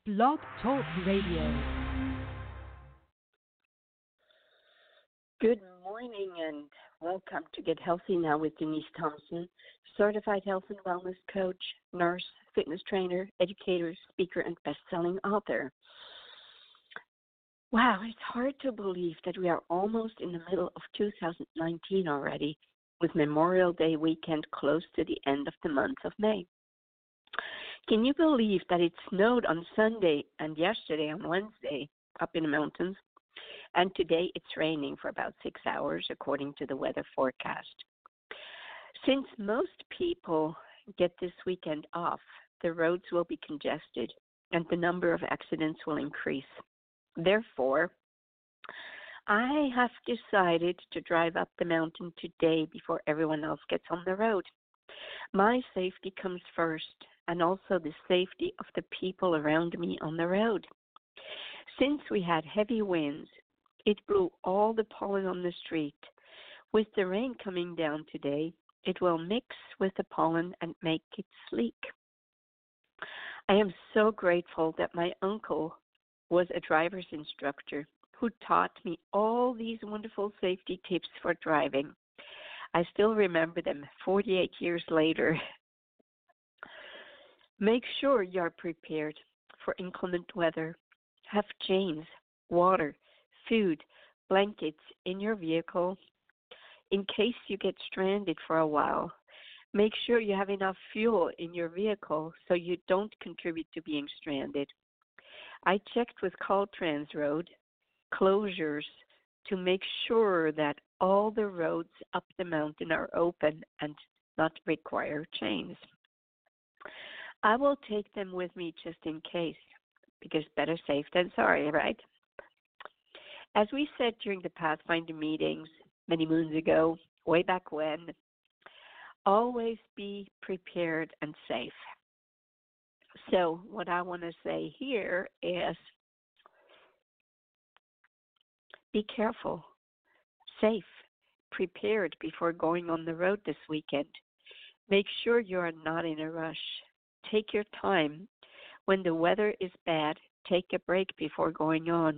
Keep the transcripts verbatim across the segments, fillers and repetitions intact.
Blog Talk Radio. Good morning and welcome to Get Healthy Now with Denise Thompson, certified health and wellness coach, nurse, fitness trainer, educator, speaker, and best-selling author. Wow, it's hard to believe that we are almost in the middle of two thousand nineteen already, with Memorial Day weekend close to the end of the month of May. Can you believe that it snowed on Sunday and yesterday on Wednesday up in the mountains? And today it's raining for about six hours according to the weather forecast. Since most people get this weekend off, the roads will be congested and the number of accidents will increase. Therefore, I have decided to drive up the mountain today before everyone else gets on the road. My safety comes first, and also the safety of the people around me on the road. Since we had heavy winds, it blew all the pollen on the street. With the rain coming down today, it will mix with the pollen and make it sleek. I am so grateful that my uncle was a driver's instructor who taught me all these wonderful safety tips for driving. I still remember them forty-eight years later. Make sure you are prepared for inclement weather. Have chains, water, food, blankets in your vehicle in case you get stranded for a while. Make sure you have enough fuel in your vehicle so you don't contribute to being stranded. I checked with Caltrans Road closures to make sure that all the roads up the mountain are open and not require chains. I will take them with me just in case, because better safe than sorry, right? As we said during the Pathfinder meetings many moons ago, way back when, always be prepared and safe. So what I want to say here is be careful, safe, prepared before going on the road this weekend. Make sure you are not in a rush. Take your time. When the weather is bad, take a break before going on.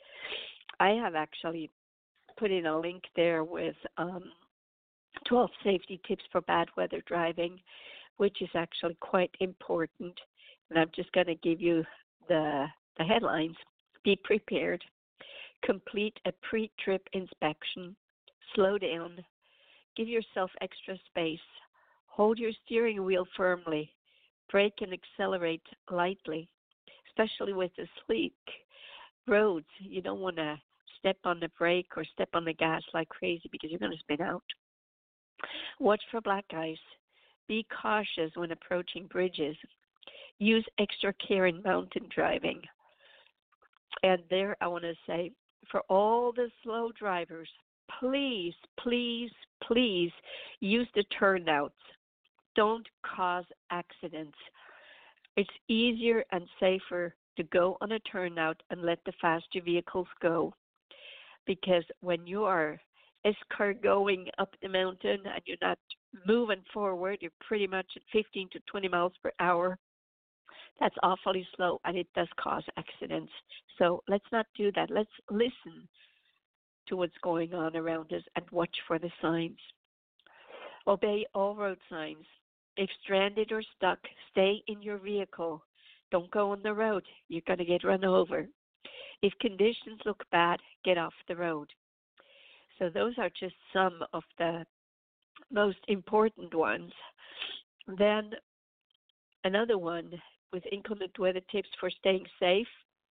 I have actually put in a link there with um, twelve safety tips for bad weather driving, which is actually quite important. And I'm just going to give you the, the headlines. Be prepared. Complete a pre-trip inspection. Slow down. Give yourself extra space. Hold your steering wheel firmly. Brake and accelerate lightly, especially with the sleek roads. You don't want to step on the brake or step on the gas like crazy because you're going to spin out. Watch for black ice. Be cautious when approaching bridges. Use extra care in mountain driving. And there I want to say, for all the slow drivers, please, please, please use the turnouts. Don't cause accidents. It's easier and safer to go on a turnout and let the faster vehicles go. Because when you are escargoing up the mountain and you're not moving forward, you're pretty much at fifteen to twenty miles per hour. That's awfully slow and it does cause accidents. So let's not do that. Let's listen to what's going on around us and watch for the signs. Obey all road signs. If stranded or stuck, stay in your vehicle. Don't go on the road. You're going to get run over. If conditions look bad, get off the road. So those are just some of the most important ones. Then another one with inclement weather tips for staying safe.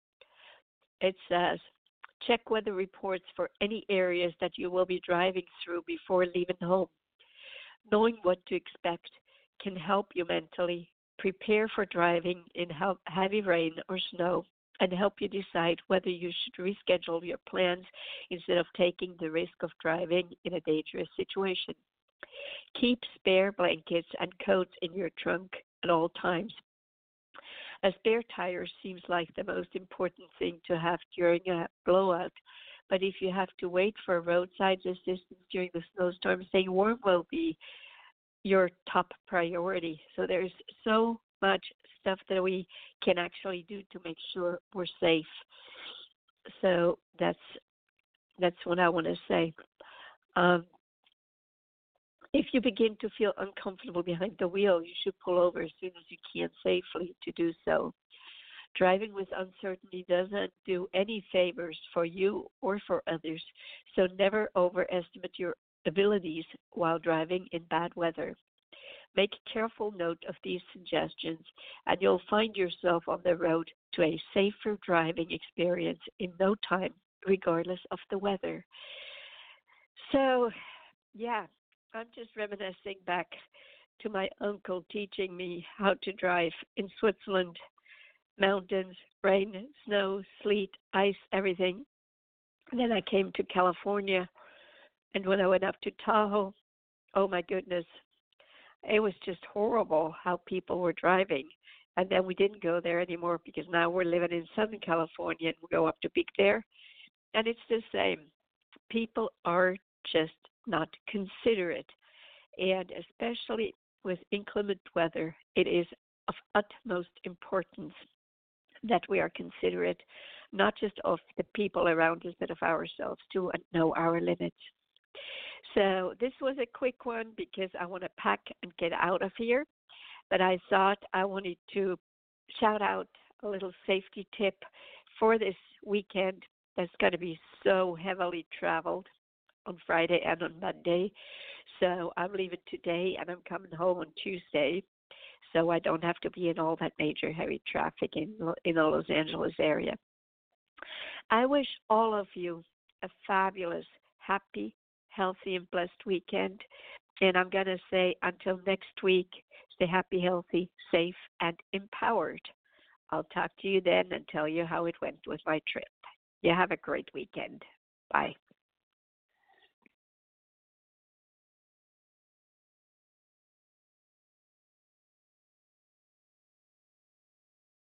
It says, check weather reports for any areas that you will be driving through before leaving home. Knowing what to expect can help you mentally prepare for driving in heavy rain or snow and help you decide whether you should reschedule your plans instead of taking the risk of driving in a dangerous situation. Keep spare blankets and coats in your trunk at all times. A spare tire seems like the most important thing to have during a blowout, but if you have to wait for roadside assistance during the snowstorm, staying warm will be your top priority. So there's so much stuff that we can actually do to make sure we're safe. So that's that's what I want to say. Um, if you begin to feel uncomfortable behind the wheel, you should pull over as soon as you can safely to do so. Driving with uncertainty doesn't do any favors for you or for others, so never overestimate your abilities while driving in bad weather. Make careful note of these suggestions, and you'll find yourself on the road to a safer driving experience in no time, regardless of the weather. So, yeah, I'm just reminiscing back to my uncle teaching me how to drive in Switzerland. Mountains, rain, snow, sleet, ice, everything. And then I came to California, and when I went up to Tahoe, oh my goodness, it was just horrible how people were driving. And then we didn't go there anymore because now we're living in Southern California and we go up to Big Bear. And it's the same. People are just not considerate. And especially with inclement weather, it is of utmost importance that we are considerate, not just of the people around us, but of ourselves too, and know our limits. So this was a quick one because I want to pack and get out of here. But I thought I wanted to shout out a little safety tip for this weekend that's going to be so heavily traveled on Friday and on Monday. So I'm leaving today and I'm coming home on Tuesday. So I don't have to be in all that major heavy traffic in in the Los Angeles area. I wish all of you a fabulous, happy, healthy, and blessed weekend. And I'm going to say until next week, stay happy, healthy, safe, and empowered. I'll talk to you then and tell you how it went with my trip. You have a great weekend. Bye.